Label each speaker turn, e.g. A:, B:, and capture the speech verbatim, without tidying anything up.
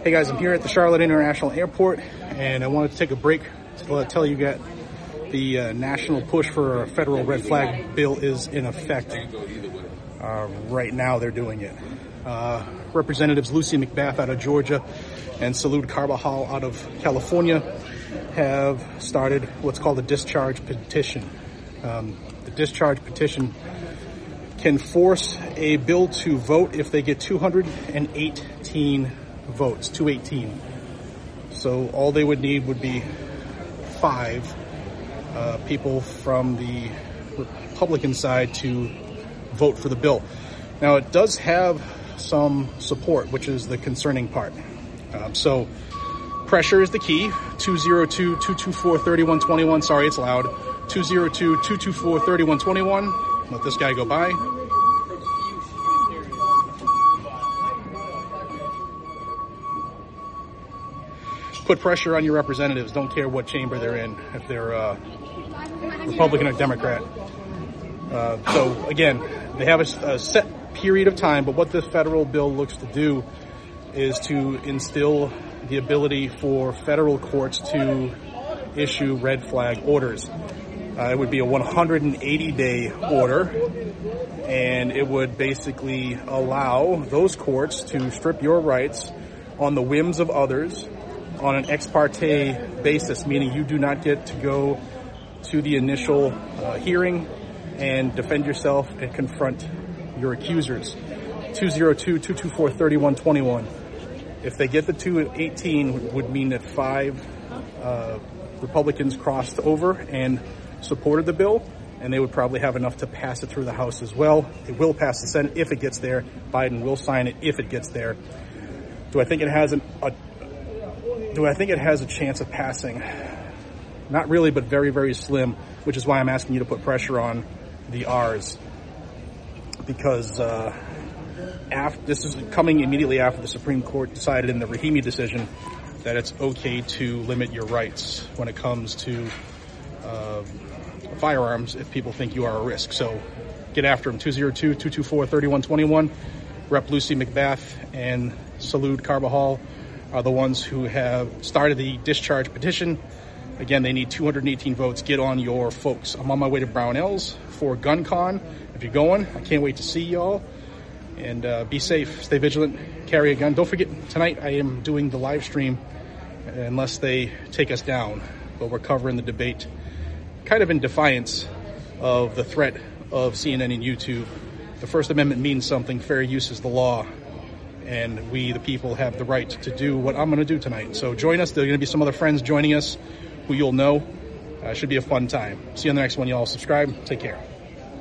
A: Hey guys, I'm here at the Charlotte International Airport, and I wanted to take a break to tell you that the uh, national push for a federal red flag bill is in effect. Uh, right now they're doing it. Uh, Representatives Lucy McBath out of Georgia and Salud Carbajal out of California have started what's called a discharge petition. Um, the discharge petition can force a bill to vote if they get two hundred eighteen votes, two eighteen. So all they would need would be five uh, people from the Republican side to vote for the bill. Now, it does have some support, which is the concerning part. Um, so pressure is the key. two oh two, two two four, three one two one. Sorry, it's loud. two oh two, two two four, three one two one. Let this guy go by. Put pressure on your representatives. Don't care what chamber they're in, if they're uh, Republican or Democrat. Uh, so again, they have a, a set period of time, but what this federal bill looks to do is to instill the ability for federal courts to issue red flag orders. Uh, it would be a one hundred eighty day order, and it would basically allow those courts to strip your rights on the whims of others on an ex parte basis, meaning you do not get to go to the initial uh, hearing and defend yourself and confront your accusers. two oh two, two two four, three one two one. If they get the two eighteen, would mean that five uh, Republicans crossed over and supported the bill, and they would probably have enough to pass it through the House as well. It will pass the Senate if it gets there. Biden will sign it if it gets there. Do I think it has an, a do I think it has a chance of passing? Not really, but very, very slim, which is why I'm asking you to put pressure on the R's, because uh, after, this is coming immediately after the Supreme Court decided in the Rahimi decision that it's okay to limit your rights when it comes to uh, firearms if people think you are a risk. So get after them. two oh two, two two four, three one two one. Rep Lucy McBath and Salud Carbajal are the ones who have started the discharge petition. Again, they need two hundred eighteen votes. Get on your folks. I'm on my way to Brownells for GunCon. If you're going, I can't wait to see y'all. And uh, be safe, stay vigilant, carry a gun. Don't forget, tonight I am doing the live stream unless they take us down. But we're covering the debate kind of in defiance of the threat of C N N and YouTube. The First Amendment means something. Fair use is the law. And we, the people, have the right to do what I'm going to do tonight. So join us. There are going to be some other friends joining us who you'll know. Uh, should be a fun time. See you on the next one, y'all. Subscribe. Take care.